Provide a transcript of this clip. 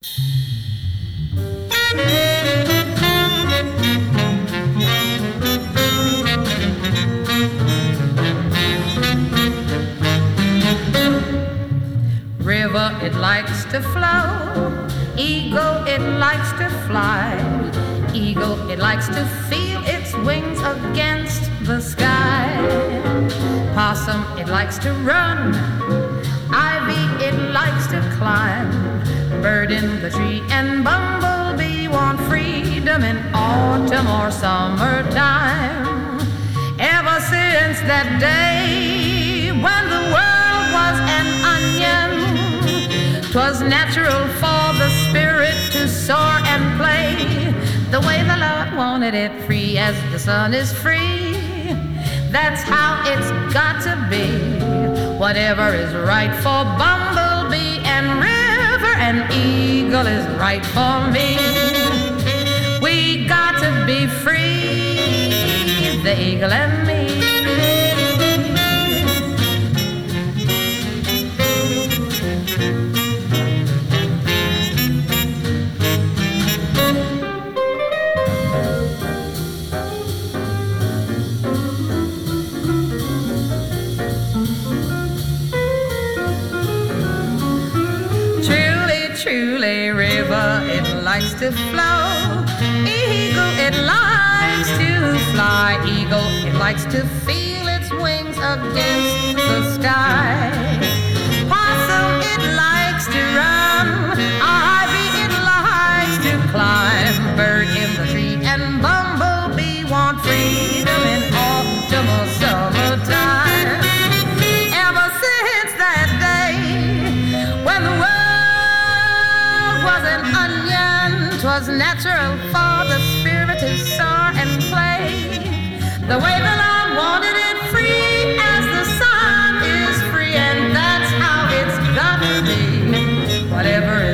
River, it likes to flow. Eagle, it likes to fly. Eagle, it likes to feel its wings against the sky. Possum, it likes to run. Ivy, it likes to climb. Bird in the tree and bumblebee want freedom in autumn or summertime. Ever since that day when the world was an onion, 'twas natural for the spirit to soar and play the way the Lord wanted it, free as the sun is free. That's how it's got to be. Whatever is right for bumblebee and river and eagle is right for me. We got to be free, the eagle and me. Truly, river, it likes to flow. Eagle, it likes to fly. Eagle, it likes to feel its wings against the sky. Possum, it likes to run. Ivy, it likes to climb. Bird in the tree and bumblebee want freedom in autumn or summertime. Ever since that day when the world was an onion, 'twas natural for the spirit to soar and play the way the Lord wanted it, free as the sun is free, and that's how it's got to be. Whatever